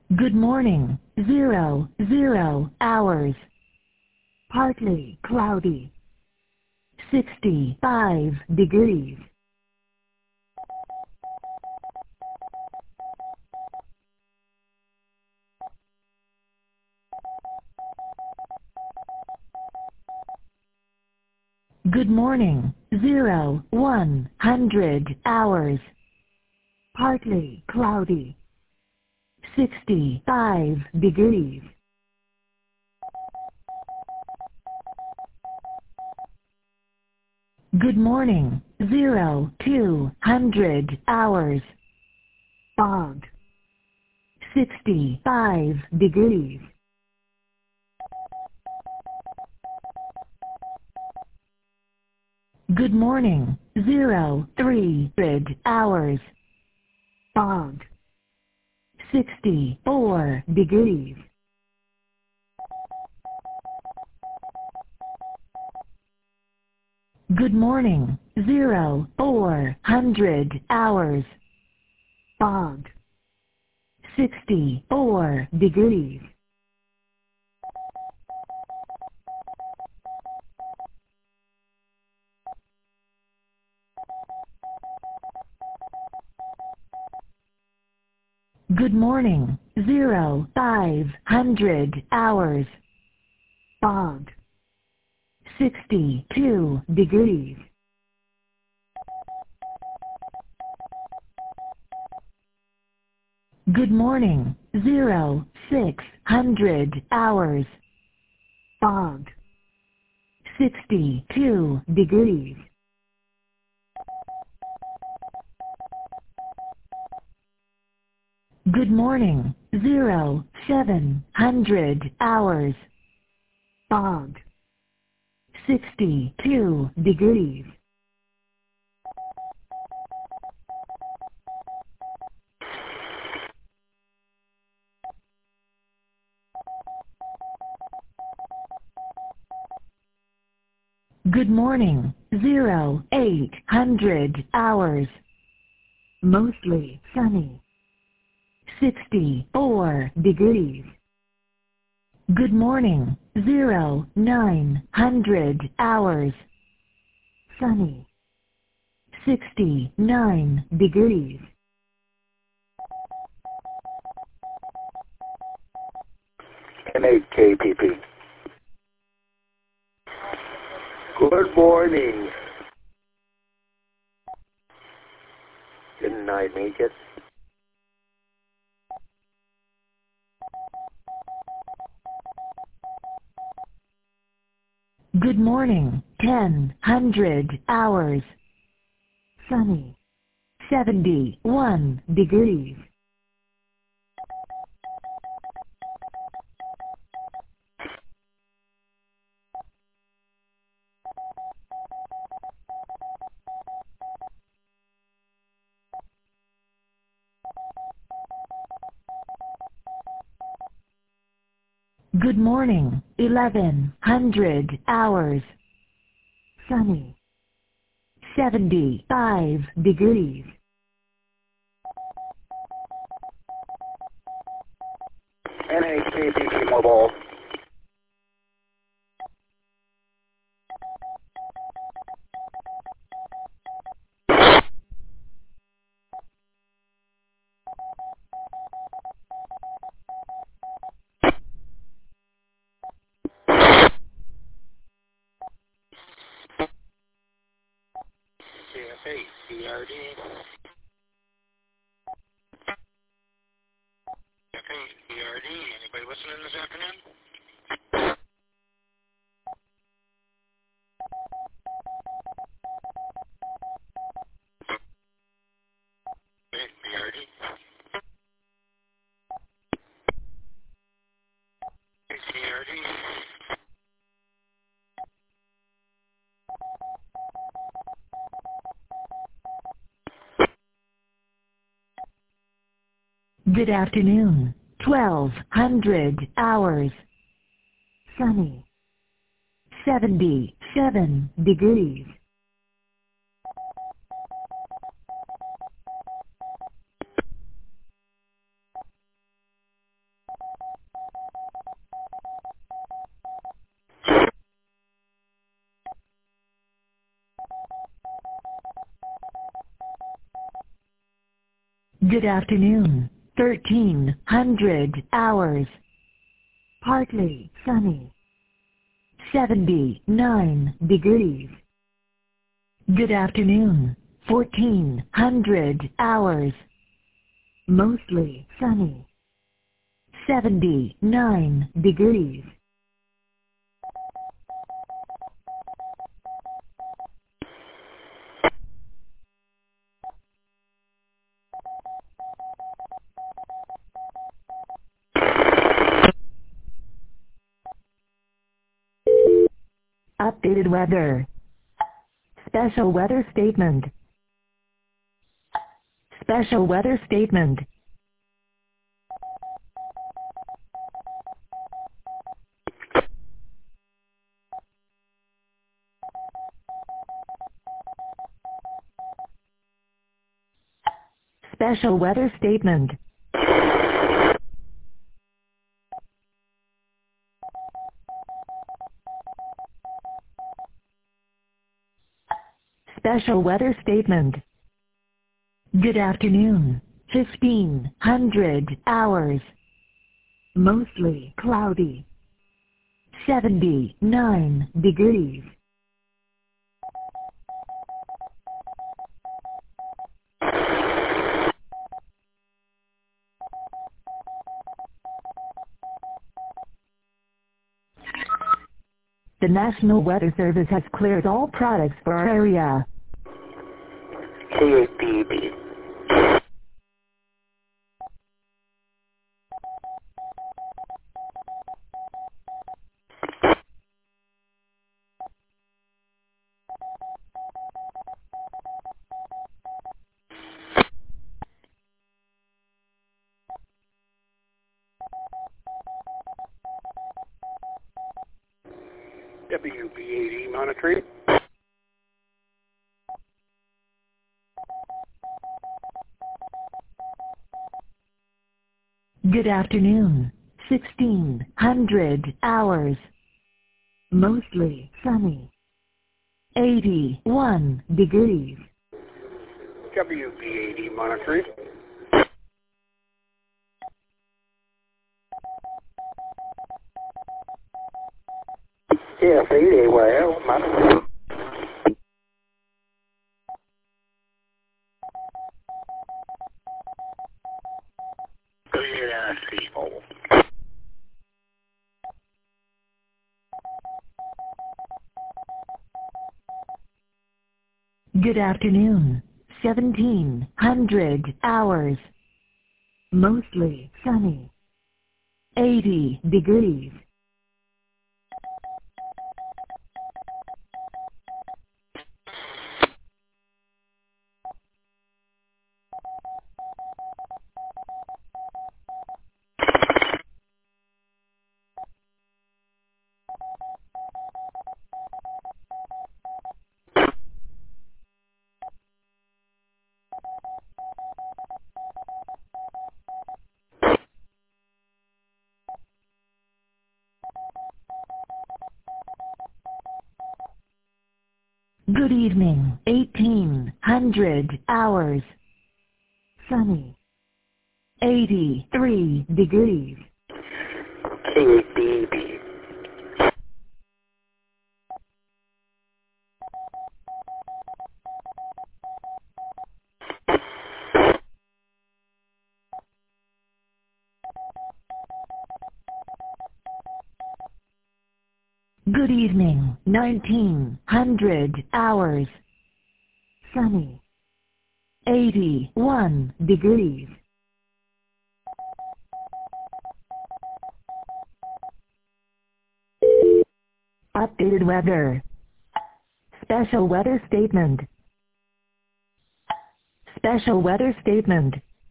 Good morning, 00 hours. Partly cloudy. 65 degrees. Good morning, 100 hours. Partly cloudy. 65 degrees. Good morning, 200 hours. Fog. 65 degrees. Good morning, 300 hours. Fog. 64 degrees. Good morning, 400 hours. Fog. 64 degrees. Good morning, 500 hours. Fog. 62 degrees. Good morning, 600 hours. Fog. 62 degrees. Good morning, 700 hours. Fog. 62 degrees. Good morning, 800 hours. Mostly sunny. 64 degrees. Good morning, 900 hours. Sunny. 69 degrees. NAKPP. Good morning. Didn't I make it? Good morning, 1000 hours. Sunny. 71 degrees. Good morning, 1100 hours. Sunny. 75 degrees. NAKPP Mobile. KFA, BRD. KFA, BRD. Anybody listening this afternoon? Okay, BRD. BRD. Good afternoon, 1200 hours. Sunny. 77 degrees. Good afternoon. 1300 hours. Partly sunny. 79 degrees. Good afternoon. 1400 hours. Mostly sunny. 79 degrees. Updated weather. Special weather statement. Special weather statement. Special weather statement. Special weather statement. Good afternoon. 1500 hours. Mostly cloudy. 79 degrees. The National Weather Service has cleared all products for our area. KAPB. WB80 monitoring. Good afternoon. 1600 hours. Mostly sunny. 81 degrees. WB80 monitoring. KF8AYL monitoring. People. Good afternoon. 1700 hours. Mostly sunny. 80 degrees. Good evening. 1800 hours. Sunny. 83 degrees. KAPB. Good evening. 1900 hours. Sunny. 81 degrees. Updated weather. Special weather statement. Special weather statement.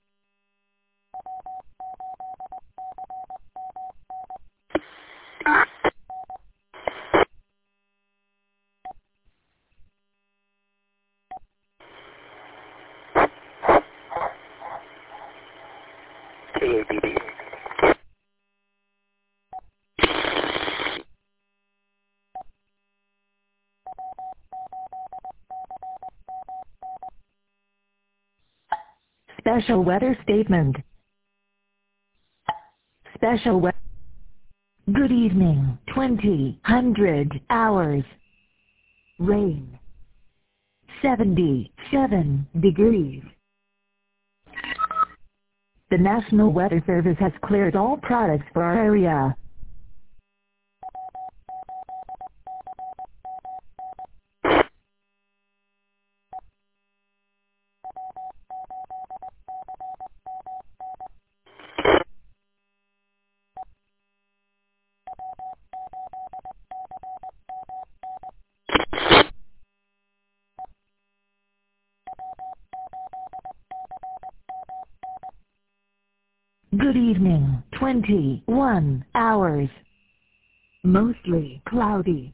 KAPB. Special weather statement. Special weather. Good evening, 2000 hours. Rain. 77 degrees. The National Weather Service has cleared all products for our area. Good evening, 21 hours. Mostly cloudy.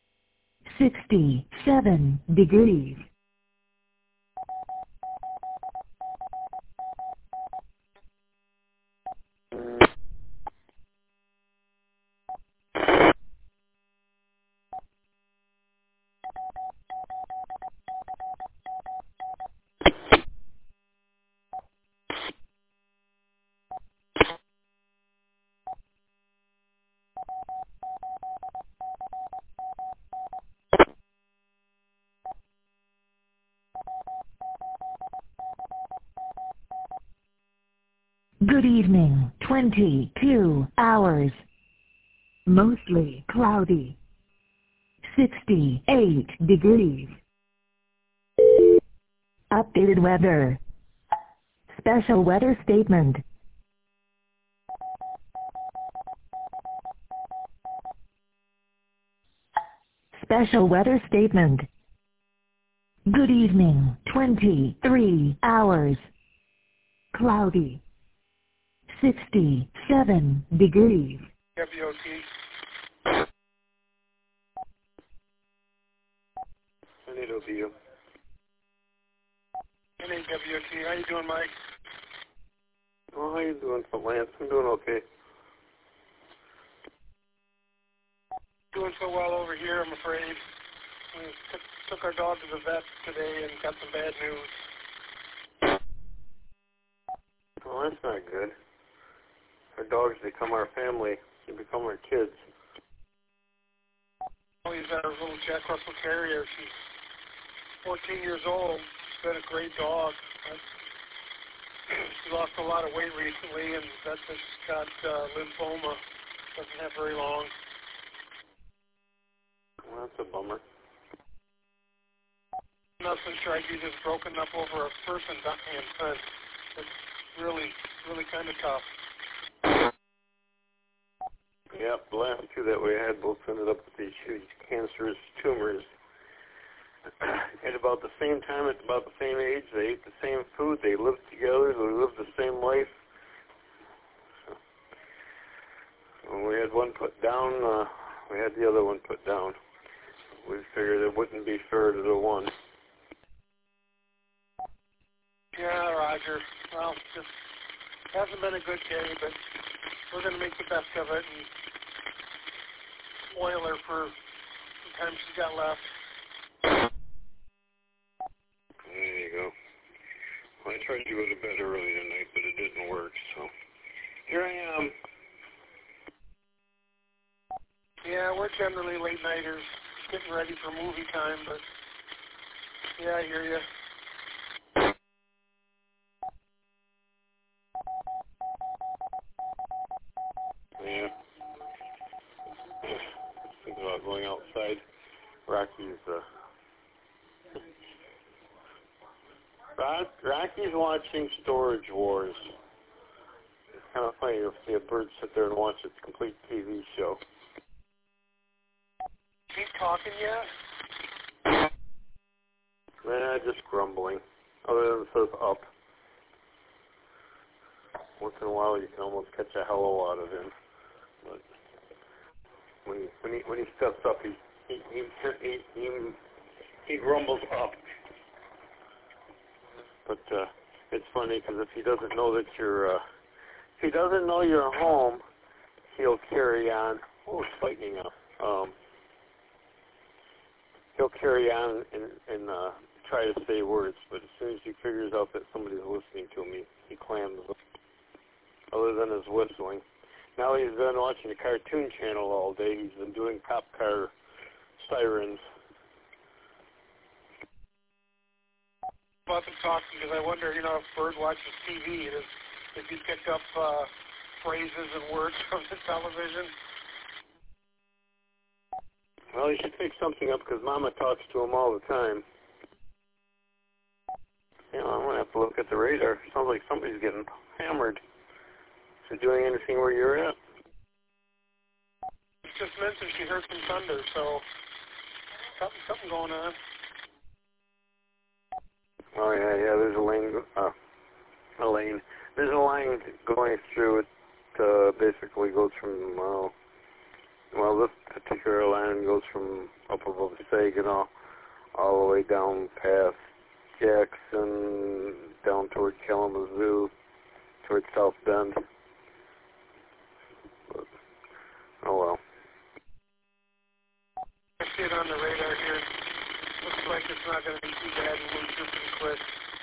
67 degrees. Good evening, 22 hours. Mostly cloudy. 68 degrees. Updated weather. Special weather statement. Special weather statement. Good evening, 23 hours. Cloudy. 67 degrees. WOT. I need OBU. NAWT. How you doing, Mike? Oh, how you doing, Lance? I'm doing okay. Doing so well over here, I'm afraid. We took our dog to the vet today and got some bad news. Well, that's not good. Our dogs become our family. They become our kids. Oh, he's our little Jack Russell Terrier. She's 14 years old. She's been a great dog. She lost a lot of weight recently, and that's why she's got lymphoma. Doesn't have very long. Well, that's a bummer. Nothing Shrikey just broken up over a person dying fence. It's really kind of tough. Yeah, the last two that we had both ended up with these huge cancerous tumors. At about the same time, at about the same age, they ate the same food, they lived together, they lived the same life. So when we had one put down, we had the other one put down. We figured it wouldn't be fair to the one. Yeah, Roger. Well, just hasn't been a good day, but we're going to make the best of it and spoil her for the time she's got left. There you go. Well, I tried to go to bed early tonight, but it didn't work, so here I am. Yeah, we're generally late-nighters, getting ready for movie time, but yeah, I hear you. Yeah. Thinking about going outside. Rocky's watching Storage Wars. It's kind of funny to see a bird sit there and watch its complete TV show. Keep talking yet? Just grumbling. Other than it says up. Once in a while you can almost catch a hello out of him. But when he steps up, he grumbles up. But it's funny because if he doesn't know that you're home, he'll carry on. Oh, it's lightning out. He'll carry on and try to say words, but as soon as he figures out that somebody's listening to me, he clams up, other than his whistling. Now he's been watching the Cartoon Channel all day. He's been doing cop car sirens. About to talk because I wonder, if Bird watches TV, if he picked up phrases and words from the television. Well, he should pick something up because Mama talks to him all the time. I'm going to have to look at the radar. Sounds like somebody's getting hammered. Is it doing anything where you're at? Just mentioned she heard some thunder, so something going on. Oh, yeah, there's a lane. There's a line going through it, basically goes from, this particular line goes from up above Saginaw all the way down past Jackson, down toward Kalamazoo, toward South Bend. But, oh well. I see it on the radar here. Looks like it's not going to be too bad and move through pretty quick.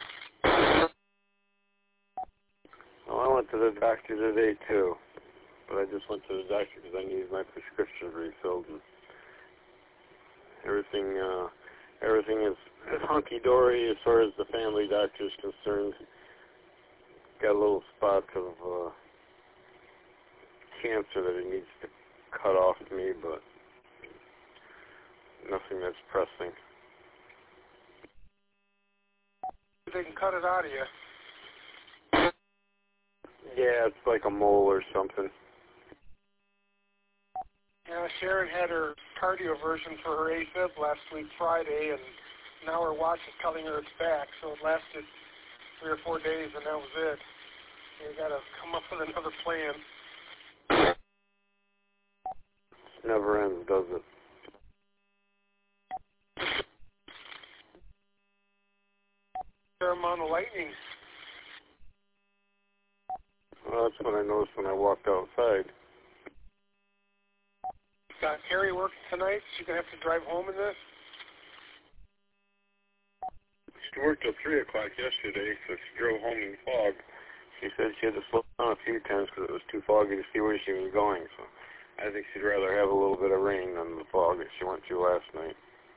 Well, I went to the doctor today too, but I just went to the doctor because I needed my prescription refilled, and everything is hunky-dory as far as the family doctor is concerned. Got a little spot of cancer that he needs to cut off me, but nothing that's pressing. They can cut it out of you. Yeah, it's like a mole or something. Yeah, Sharon had her cardioversion for her AFib last week Friday, and now her watch is telling her it's back, so it lasted 3 or 4 days, and that was it. You got to come up with another plan. It never ends, does it? Fair amount of lightning. Well, that's what I noticed when I walked outside. Got Carrie working tonight? She going to have to drive home in this? She worked till 3 o'clock yesterday, so she drove home in fog. She said she had to slow down a few times because it was too foggy to see where she was going, so I think she'd rather have a little bit of rain than the fog that she went through last night.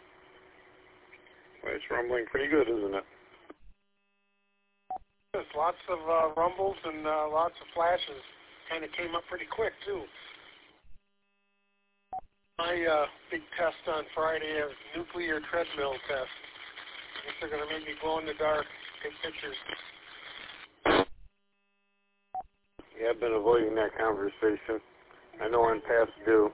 Well, it's rumbling pretty good, isn't it? There's lots of rumbles and lots of flashes. Kind of came up pretty quick, too. My big test on Friday is nuclear treadmill test. I guess they're going to make me glow in the dark, take pictures. Yeah, I've been avoiding that conversation. I know I'm past due.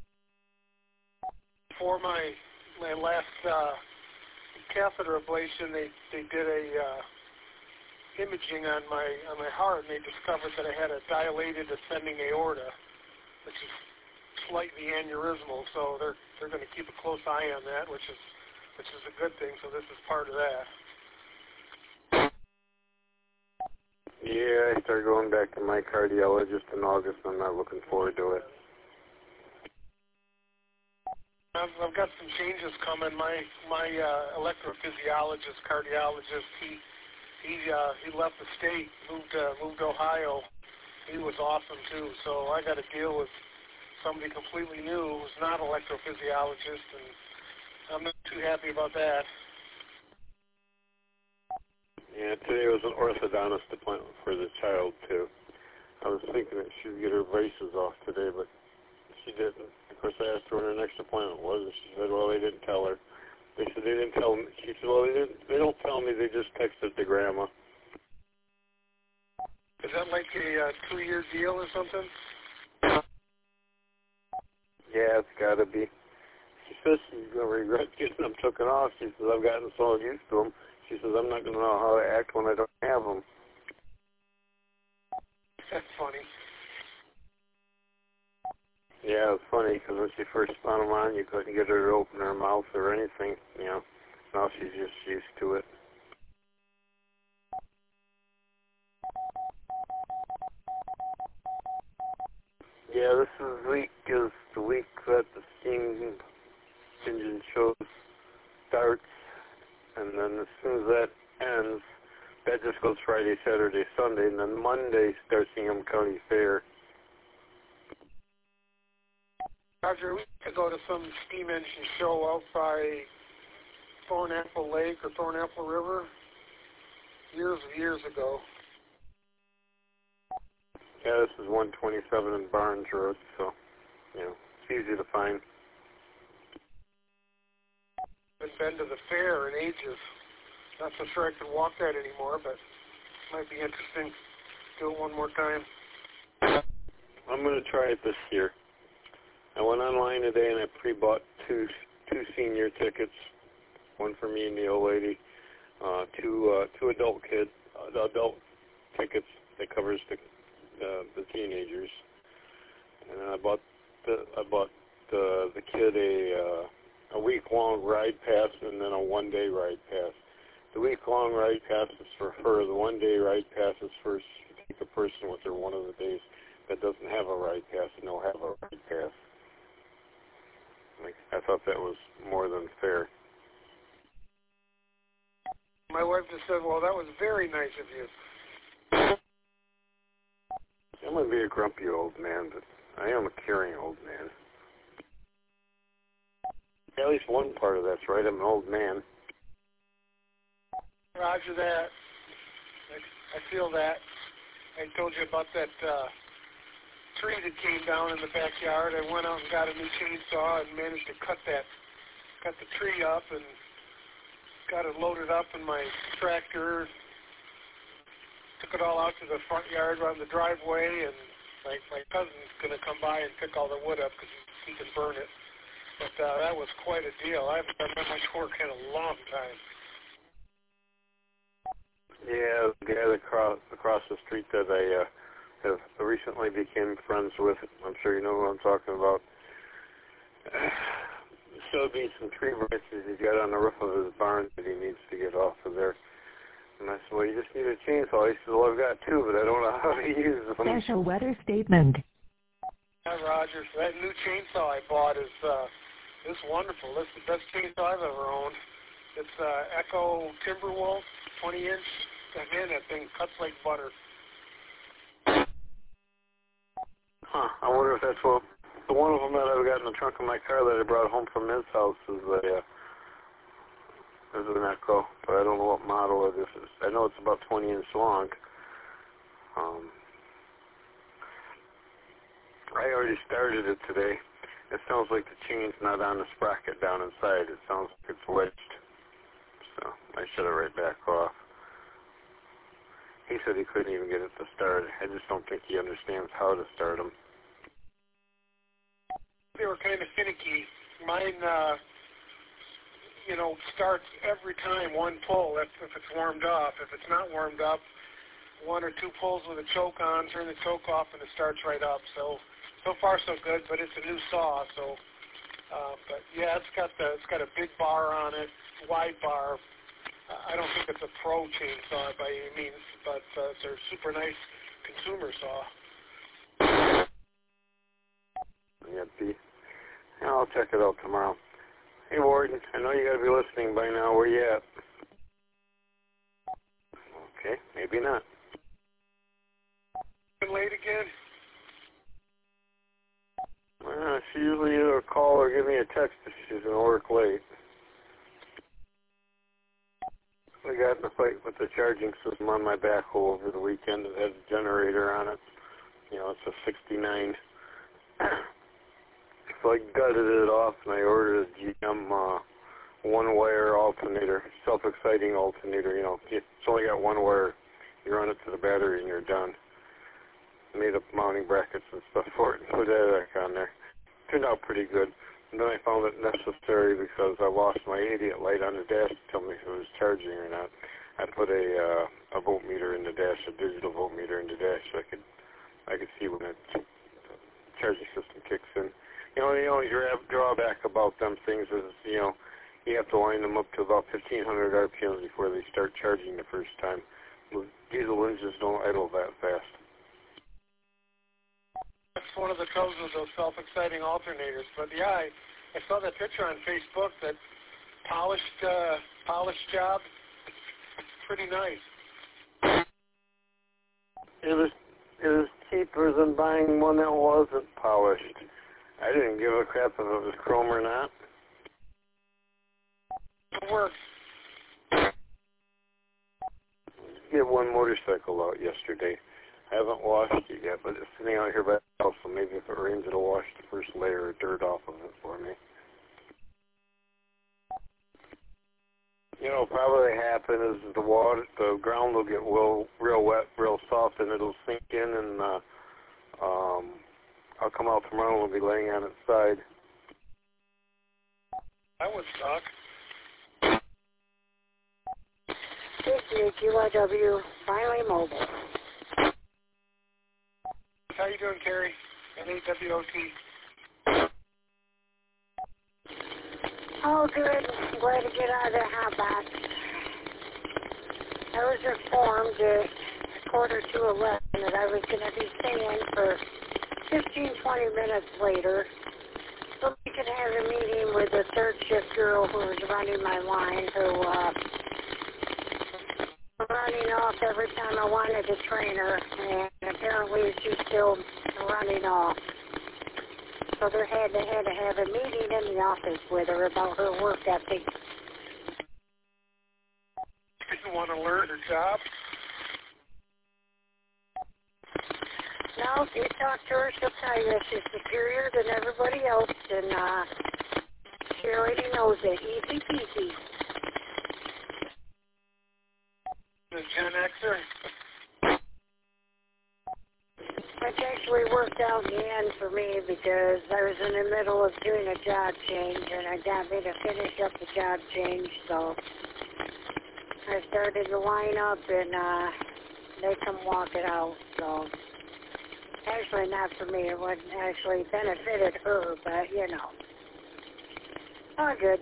For my last catheter ablation, they did a imaging on my heart, and they discovered that I had a dilated ascending aorta, which is slightly aneurysmal. So they're going to keep a close eye on that, which is a good thing. So this is part of that. Yeah, I started going back to my cardiologist in August. I'm not looking forward to it. I've got some changes coming. My electrophysiologist, cardiologist, he left the state, moved to Ohio. He was awesome too. So I got to deal with somebody completely new who's not an electrophysiologist, and I'm not too happy about that. Yeah, today was an orthodontist appointment for the child too. I was thinking that she would get her braces off today, but she didn't. Of course, I asked her when her next appointment was, and she said, well, they didn't tell her. They said they didn't tell me. She said, well, they don't tell me. They just texted to Grandma. Is that like a 2-year deal or something? Yeah, it's got to be. She says she's going to regret getting them taken off. She says, I've gotten so used to them. She says, I'm not going to know how to act when I don't have them. That's funny. Yeah, it's funny because when she first found them on, you couldn't get her to open her mouth or anything, Now she's just used to it. Yeah, this week is the week that the steam engine show starts, and then as soon as that ends, that just goes Friday, Saturday, Sunday, and then Monday starts Ingham County Fair. Roger, we used to go to some steam engine show out by Thornapple Lake or Thornapple River years ago. Yeah, this is 127 in Barnes Road, so, you know, it's easy to find. I've been to the fair in ages. Not so sure I can walk that anymore, but it might be interesting. Do it one more time. I'm going to try it this year. I went online today and I pre-bought two senior tickets, one for me and the old lady, two adult tickets that covers the teenagers, and I bought the kid a week-long ride pass and then a one-day ride pass. The week-long ride pass is for her. The one-day ride pass is for take a person with her one of the days that doesn't have a ride pass and they'll have a ride pass. I thought that was more than fair. My wife just said, well, that was very nice of you. I'm going to be a grumpy old man, but I am a caring old man. At least one part of that's right. I'm an old man. Roger that. I feel that. I told you about that tree that came down in the backyard. I went out and got a new chainsaw and managed to cut the tree up and got it loaded up in my tractor. Took it all out to the front yard around the driveway, and my cousin's going to come by and pick all the wood up because he can burn it. But that was quite a deal. I haven't done that much work in a long time. Yeah, the guy across the street that I have recently became friends with, I'm sure you know who I'm talking about, showed me some tree branches he's got on the roof of his barn that he needs to get off of there. And I said, well, you just need a chainsaw. He said, well, I've got two, but I don't know how to use them. Special weather statement. Yeah, Roger, that new chainsaw I bought is wonderful. This is the best chainsaw I've ever owned. It's Echo Timberwolf, 20-inch. Man, that thing cuts like butter. Huh, I wonder if that's what... The one of them that I've got in the trunk of my car that I brought home from his house is an Echo, but I don't know what model it is. I know it's about 20 inch long. I already started it today. It sounds like the chain's not on the sprocket down inside. It sounds like it's wedged. So I shut it right back off. He said he couldn't even get it to start. I just don't think he understands how to start them. They were kind of finicky. Mine, starts every time one pull if it's warmed up. If it's not warmed up, one or two pulls with a choke on, turn the choke off, and it starts right up. So far so good, but it's a new saw. So, but yeah, it's got a big bar on it, wide bar. I don't think it's a pro chainsaw by any means, but it's a super nice consumer saw. Yeah, I'll check it out tomorrow. Hey, Warden, I know you got to be listening by now. Where you at? Okay, maybe not. Been late again? She usually either call or give me a text if she's going to work late. We got in a fight with the charging system on my backhoe over the weekend. It has a generator on it. You know, it's a 69. So I gutted it off and I ordered a GM one-wire alternator, self-exciting alternator. You know, it's only got one wire. You run it to the battery and you're done. Made up mounting brackets and stuff for it and put that back on there. Turned out pretty good. And then I found it necessary because I lost my idiot light on the dash to tell me if it was charging or not. I put a voltmeter in the dash, a digital voltmeter in the dash, so I could see when the charging system kicks in. You know, the only drawback about them things is, you know, you have to line them up to about 1,500 RPMs before they start charging the first time. Diesel engines don't idle that fast. That's one of the troubles with those self-exciting alternators. But yeah, I saw that picture on Facebook, that polished polish job. Pretty nice. It was cheaper than buying one that wasn't polished. I didn't give a crap if it was chrome or not. It works. Get one motorcycle out yesterday. I haven't washed it yet, but it's sitting out here by the house, so maybe if it rains, it'll wash the first layer of dirt off of it for me. You know, probably happen is the ground will get real wet, real soft, and it'll sink in, and I'll come out tomorrow and we'll be laying on its side. That would suck. QIW, finally mobile. How you doing, Terry? NAWOT. Oh, good. Glad to get out of the hot box. I was informed at 11:15 that I was going to be staying for 15-20 minutes later, so we could have a meeting with the third shift girl who was running my line, who was running off every time I wanted to train her, and apparently she's still running off. So they had to have a meeting in the office with her about her work ethic. Didn't want to learn her job? No, if you talk to her, she'll tell you she's superior than everybody else, and she already knows it. Easy peasy. The Gen Xer? Which actually worked out in the end for me because I was in the middle of doing a job change, and I got me to finish up the job change, so I started to line up, and they come walk it out, so actually not for me. It wouldn't actually benefited her, but, you know. All good.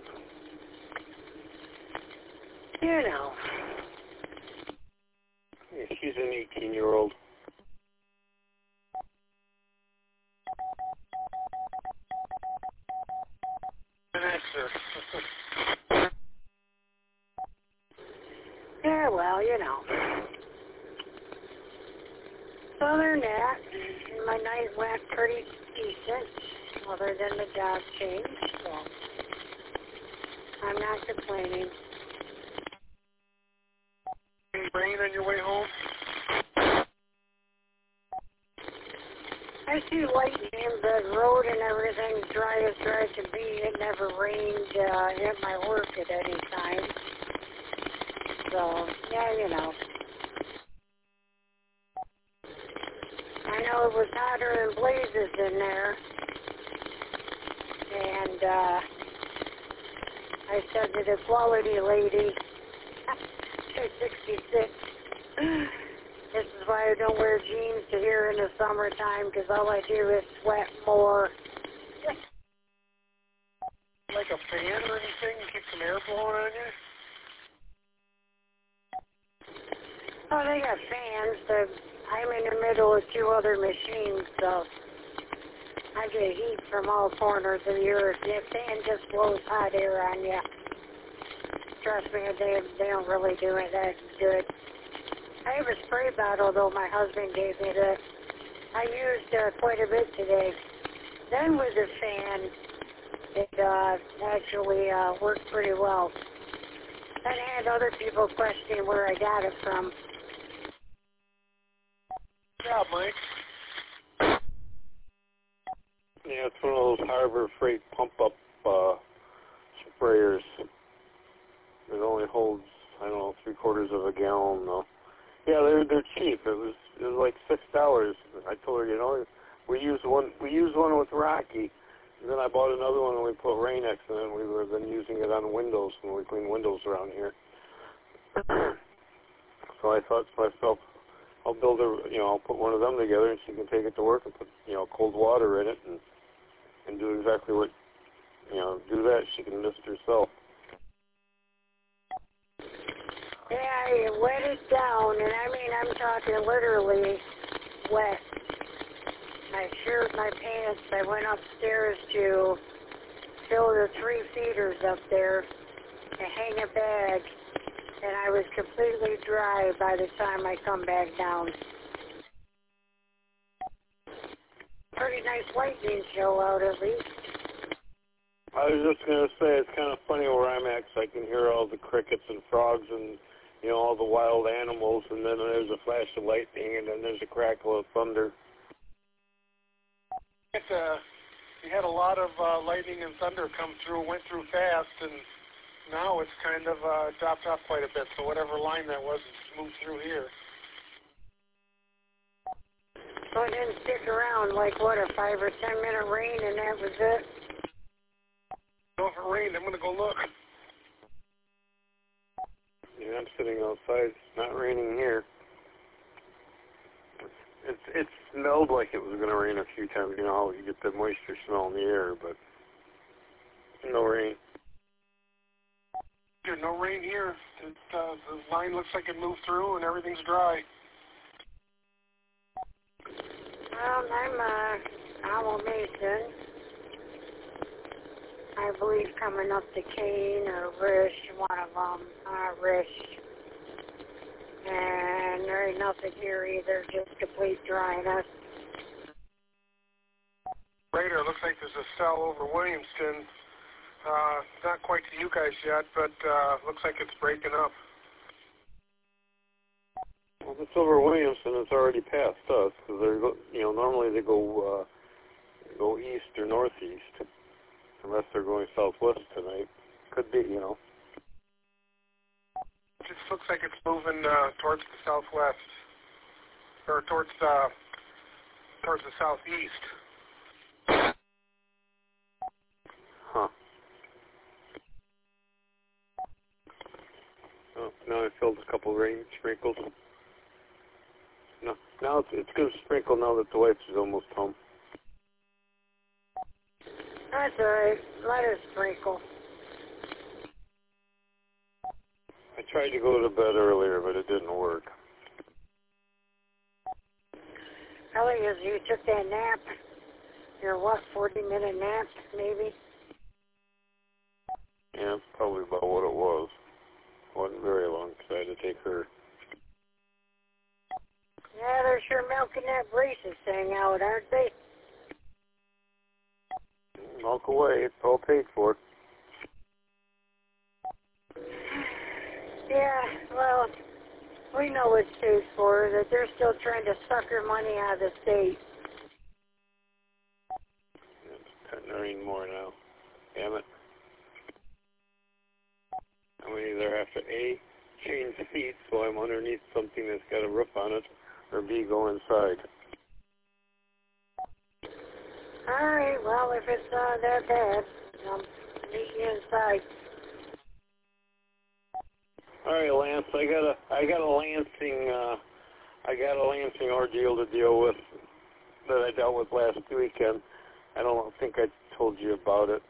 You know. Yeah, she's an 18-year-old. Gen Xer. Yeah, well, you know. Other than that, my night went pretty decent, other than the job change, so I'm not complaining. Any rain on your way home? I see lightning, the road and everything's dry as dry can be. It never rained at my work at any time. So, yeah, you know. I know it was hotter than blazes in there. And I said to the quality lady, she's 66, this is why I don't wear jeans to here in the summertime, because all I do is sweat more. Like a fan or anything? Keep some air blowing on you? Oh, they got fans, but I'm in the middle of two other machines, so I get heat from all corners of the earth. The fan just blows hot air on you. Trust me, they don't really do it that good. I have a spray bottle, though, my husband gave me that I used quite a bit today. Then with the fan, it actually worked pretty well. I had other people questioning where I got it from. Good job, Mike. Yeah, it's one of those Harbor Freight pump-up sprayers. It only holds, I don't know, 3/4 of a gallon, though. Yeah, they're cheap. It was like $6. I told her, you know, we used one with Rocky, and then I bought another one and we put Rain-X in it, and we were then using it on windows when we clean windows around here. So I thought to myself, I'll build I'll put one of them together, and she can take it to work and put, cold water in it and do exactly what, do that. She can mist herself. Yeah, you wet it down, and I mean, I'm talking literally wet. I sheared my pants. I went upstairs to fill the 3 feeders up there, to hang a bag, and I was completely dry by the time I come back down. Pretty nice lightning show out at least. I was just going to say, it's kind of funny where I'm at, 'cause I can hear all the crickets and frogs and, you know, all the wild animals, and then there's a flash of lightning, and then there's a crackle of thunder. We had a lot of lightning and thunder come through, went through fast, and now it's kind of dropped off quite a bit, so whatever line that was, it's moved through here. So it didn't stick around, like, what, a 5 or 10 minute rain, and that was it? So if it rained, I'm going to go look. Yeah, I'm sitting outside. It's not raining here. It smelled like it was going to rain a few times. You know how you get the moisture smell in the air, but no rain. There's no rain here. The line looks like it moved through and everything's dry. Well, I'm Owl Mason. I believe coming up to Kane or Rish, one of them, Rish. And there ain't nothing here either, just complete dryness. Radar, looks like there's a cell over Williamston. Not quite to you guys yet, but looks like it's breaking up. Well, if it's over Williamston, it's already past us, because they're, you know, normally they go east or northeast, unless they're going southwest tonight. Could be, you know. It just looks like it's moving towards the southwest, or towards the southeast. Huh. Oh, now I filled a couple rain sprinkles. No, now it's going to sprinkle now that the wife is almost home. That's all right. Let it sprinkle. I tried to go to bed earlier, but it didn't work. Probably as you took that nap, your 40-minute nap, maybe? Yeah, that's probably about what it was. Wasn't very long, because I had to take her. Yeah, they're sure milking that braces thing out, aren't they? Milk away, it's all paid for. Yeah, well, we know it's paid for, that they're still trying to sucker money out of the state. It's cutting to rain more now. Damn it. I'm going to either have to A, change seats so I'm underneath something that's got a roof on it, or B, go inside. Alright, well, if it's that bad, I'll meet you inside. All right, Lance. I got a Lansing ordeal to deal with that I dealt with last weekend. I don't think I told you about it.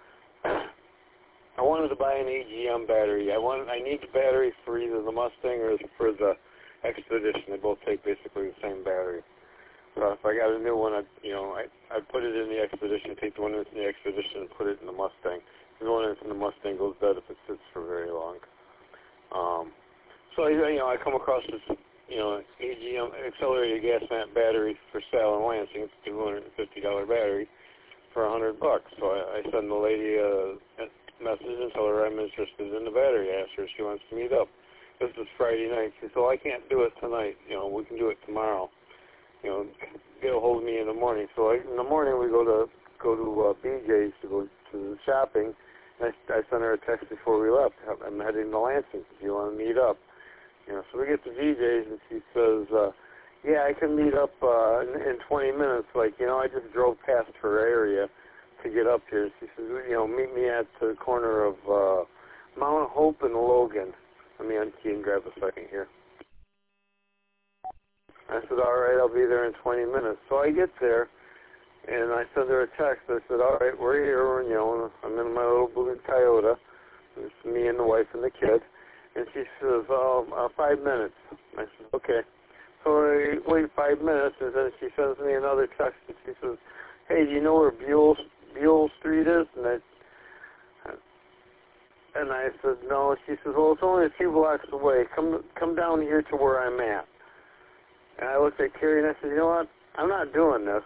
I wanted to buy an AGM battery. I need the battery for either the Mustang or for the Expedition. They both take basically the same battery. So if I got a new one, I'd put it in the Expedition, take the one that's in the Expedition, and put it in the Mustang. The one that's in the Mustang goes bad if it sits for very long. So I come across this AGM accelerated gas lamp battery for sale in Lansing. It's a $250 battery for $100. So I send the lady a message and tell her I'm interested in the battery. I asked her if she wants to meet up. This is Friday night. She said, "Well, I can't do it tonight. We can do it tomorrow. Get a hold of me in the morning." So in the morning we go to BJ's to go to the shopping. I sent her a text before we left. I'm heading to Lansing. Do you want to meet up? So we get to BJ's and she says, "Yeah, I can meet up in 20 minutes. I just drove past her area to get up here." She says, "Meet me at the corner of Mount Hope and Logan." Let me unkey and grab a second here. I said, "All right, I'll be there in 20 minutes." So I get there. And I sent her a text. I said, "All right, we're here. I'm in my little blue Toyota. It's me and the wife and the kid." And she says, 5 minutes. I said, "Okay." So I wait 5 minutes, and then she sends me another text, and she says, "Hey, do you know where Buell Street is?" And And I said, no. She says, well, it's only a few blocks away. Come down here to where I'm at. And I looked at Carrie and I said, you know what? I'm not doing this.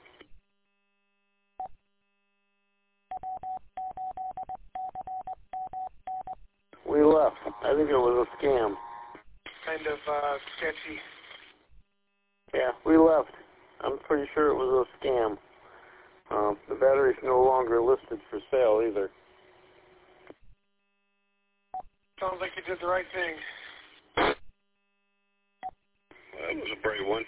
We left. I think it was a scam. Kind of sketchy. Yeah, we left. I'm pretty sure it was a scam. The battery's no longer listed for sale either. Sounds like you did the right thing. Well, that was a brave one.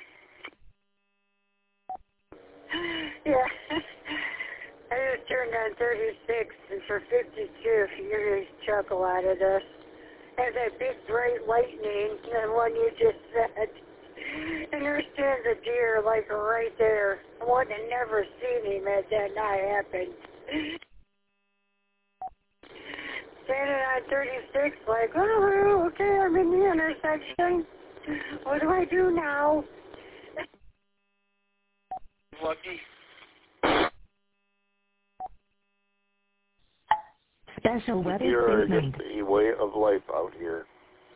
Yeah. I just turned on 36, and for 52, if you hear his chuckle out of this, and that big bright lightning, the one you just said, and there stands a deer, like, right there. I would have never seen him had that not happened. Standing on 36, like, oh, okay, I'm in the intersection. What do I do now? Lucky. Special weather Deer are statement. just a way of life out here.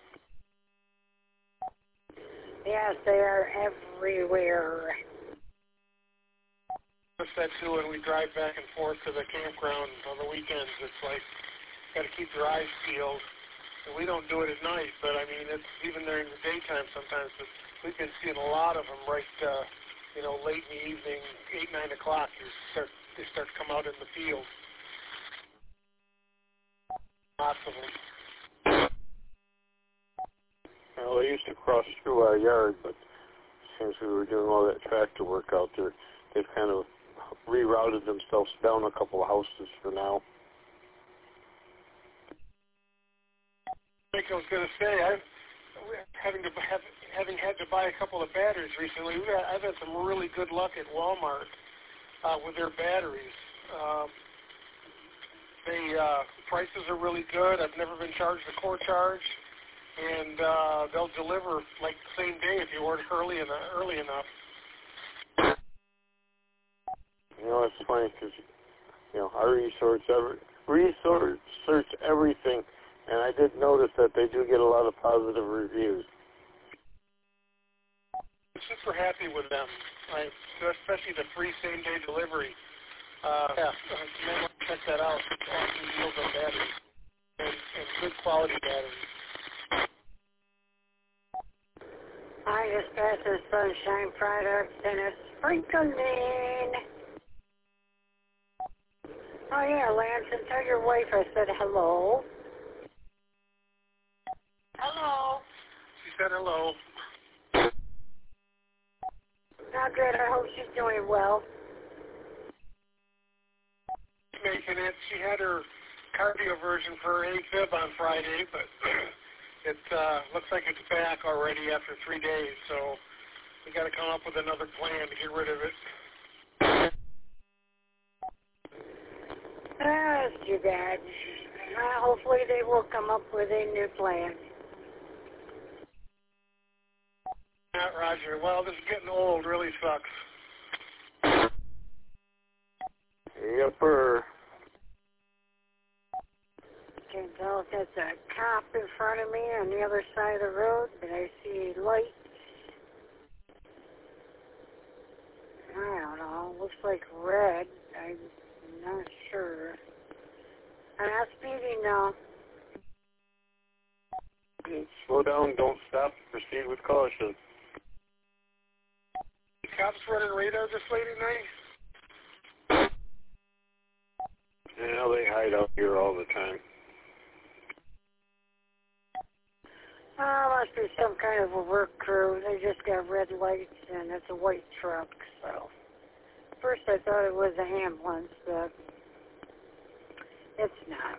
Yes, they are everywhere. What's that too when we drive back and forth to the campground on the weekends? It's like, got to keep your eyes peeled. And we don't do it at night, but I mean, it's even during the daytime sometimes. But we've been seeing a lot of them right, late in the evening, 8, 9 o'clock. They start to come out in the field. Lots of them. Well, they used to cross through our yard, but since we were doing all that tractor work out there, they've kind of rerouted themselves down a couple of houses for now. I was going to say, having had to buy a couple of batteries recently, I've had some really good luck at Walmart with their batteries. Prices are really good. I've never been charged a core charge, and they'll deliver like the same day if you order early enough. You know, it's funny because, I research everything, and I did notice that they do get a lot of positive reviews. I'm super happy with them, especially the free same-day delivery. You may want to check that out. It's awesome deals on batteries and good quality batteries. I just passed the Sunshine products and it's sprinkling. Oh yeah, Lance, and tell your wife I said hello. Hello. She said hello. Not good. I hope she's doing well. Making it. She had her cardio version for AFib on Friday, but it looks like it's back already after 3 days, so we got to come up with another plan to get rid of it. That's too bad. Hopefully they will come up with a new plan. Not Roger. Well, this is getting old. Really sucks. Yepper. Can tell if that's a cop in front of me on the other side of the road, but I see lights. I don't know. Looks like red. I'm not sure. I'm not speeding now. Slow down, don't stop, proceed with caution. Cops running radar this late at night? Yeah, they hide out here all the time. Must be some kind of a work crew. They just got red lights and it's a white truck, so. First I thought it was an ambulance, but it's not.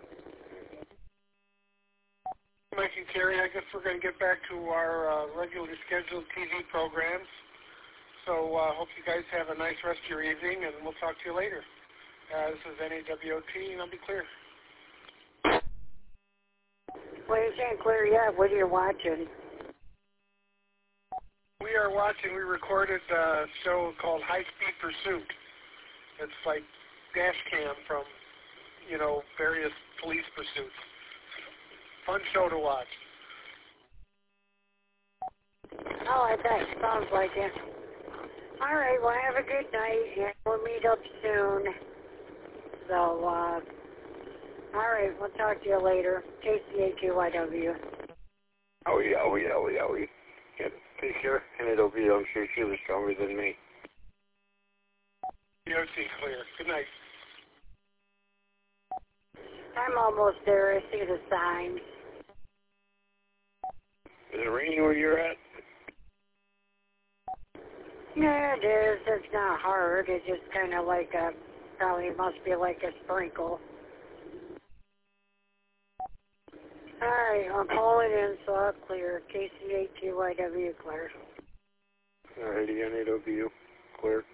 Mike and Carrie, I guess we're going to get back to our regularly scheduled TV programs. So hope you guys have a nice rest of your evening, and we'll talk to you later. This is NAWOT, and I'll be clear. Well, you can't clear yet. What are you watching? We recorded a show called High Speed Pursuit. It's like dash cam from, various police pursuits. Fun show to watch. Oh, I bet. Sounds like it. All right, well, have a good night, and we'll meet up soon. So, all right, we'll talk to you later. KCAQYW. Oh yeah. Yep, take care. And it'll be, I'm sure she was stronger than me. DOT clear. Good night. I'm almost there. I see the signs. Is it raining where you're at? Yeah, it is. It's not hard. It's just kind of like probably must be like a sprinkle. All right, I'll call it in so I'll clear. KC8QYW clear. Alrighty, on 8OBU. Clear.